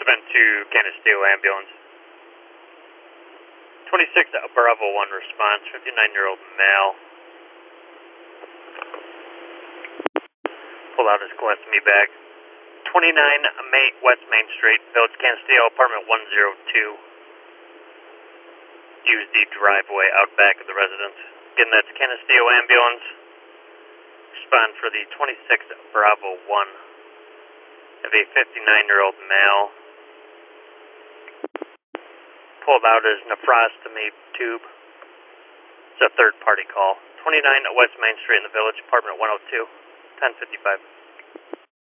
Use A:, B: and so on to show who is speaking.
A: to Canisteo Ambulance. 26 Bravo 1 response, 59-year-old male. Pulled out his colostomy bag. 29 West Main Street, Village Canisteo, apartment 102. Use the driveway out back of the residence. Again, that's Canisteo Ambulance. Respond for the 26 Bravo 1 of a 59-year-old male. Pulled out his nephrostomy tube. It's a third-party call. 29 West Main Street in the Village, apartment 102, 1055.